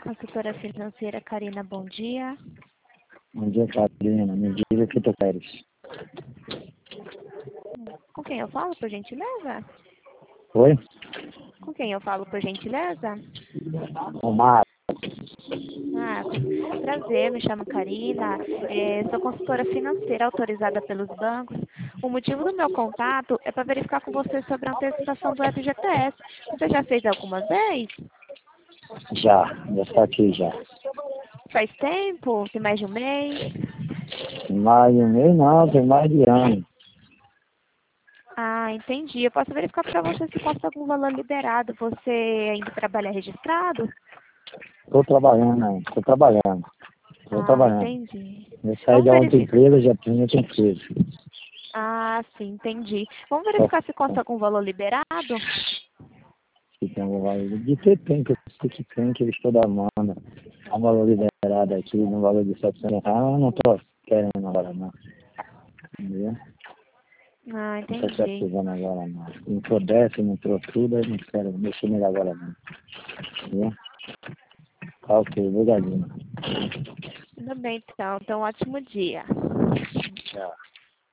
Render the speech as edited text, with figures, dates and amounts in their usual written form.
consultora financeira Karina, bom dia. Bom dia, Karina. Me diga o que tu queres. Com quem eu falo, por gentileza? Oi? Com quem eu falo, por gentileza? Omar. Prazer, me chamo Karina, sou consultora financeira autorizada pelos bancos. O motivo do meu contato é para verificar com você sobre a antecipação do FGTS. Você já fez alguma vez? Já está aqui já. Faz tempo? Tem mais de um mês? Mais de um mês não, tem mais de ano. Ah, entendi. Eu posso verificar para você se consta algum valor liberado. Você ainda trabalha registrado? Estou trabalhando ainda, estou trabalhando. Ah, entendi. Eu saí Vamos da outra verificar. empresa, já tinha outra empresa. Ah, sim, entendi. Vamos Só verificar se consta algum valor liberado? que tem um valor de que tem, que eu sei que tem, que eles toda manda. Há um valor liberado aqui, no valor de R$ 700. Eu não estou querendo agora não. Entendeu? Ah, Não estou entendi. precisando agora não. Entrou décimo, entrou tudo, eu não quero mexer nele agora não. Entendeu? Tá ok, obrigadinho. Tudo bem, então. Então, ótimo dia. Tchau.